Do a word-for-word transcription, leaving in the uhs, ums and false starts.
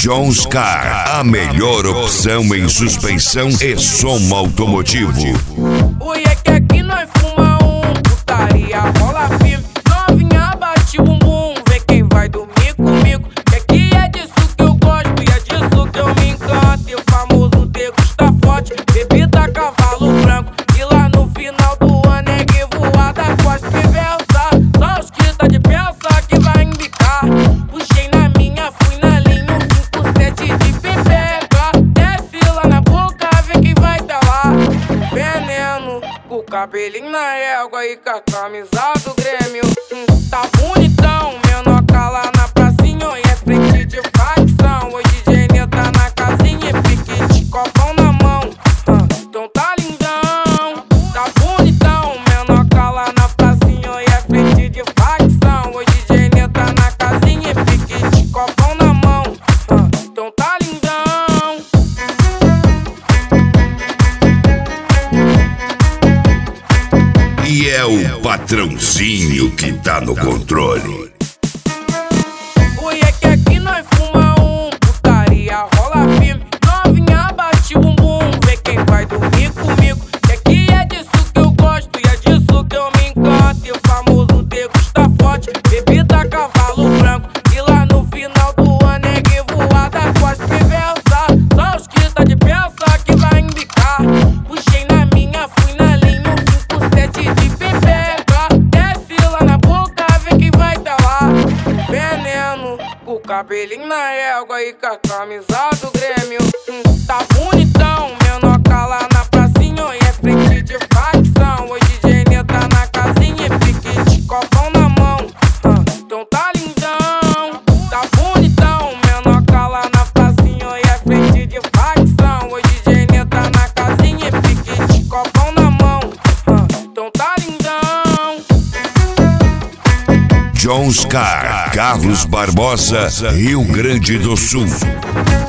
Jones Car, a melhor opção em suspensão e som automotivo. Oi, é que aqui nós fuma um, putaria rola firme. Novinha bate o bumbum, vê quem vai dormir comigo. Que aqui é disso que eu gosto e é disso que eu me encanto. E o famoso degusta forte, bebida cavalo branco. E lá no final do ano é que voada costa e versa. Só os que tá de peça que vai embicar. Puxei na minha, fui na linha, um cinco sete de pepeca. Desce lá na boca, vê quem vai tá lá. Veneno, com o cabelinho na égua e com a camisa do Grêmio. Hum, tá bonitão, menoca lá na pracinha e é frente de facção. Hoje D J Nê tá na casinha e pique de copão na mão. Ah, então tá lindão, tá bonitão, menoca lá na pracinha e é frente de facção. Hoje D J Nê tá na casinha e pique de copão na mão. Ah, então tá lindão. E é o patrãozinho que tá no controle. Oi, é que aqui nós fuma um, putaria rola firme. Novinha bate o bumbum, vê quem vai dormir comigo. Que aqui é disso que eu gosto e é disso que eu me encanto. E o famoso degusta forte, bebida cavalo branco. E lá no final do ano é que voada costa e versa. Só os que tá de peça que vai embicar. Puxei na minha, fui na linha, um cinco sete de pepeca. Desce lá na boca, vê quem vai tá lá. Veneno, com o cabelinho na égua e com a camisa do Grêmio. Hum, tá bonitão, menoca lá na pracinha e é frente de facção. Hoje D J Nê tá na casinha e pique de copão na mão. Ah, então tá lindão, tá bonitão, menoca lá na pracinha e é frente de facção. Hoje D J Nê tá na casinha e pique de copão na mão. Ah, então tá lindão. Jones Car, Carlos Barbosa, Rio Grande do Sul.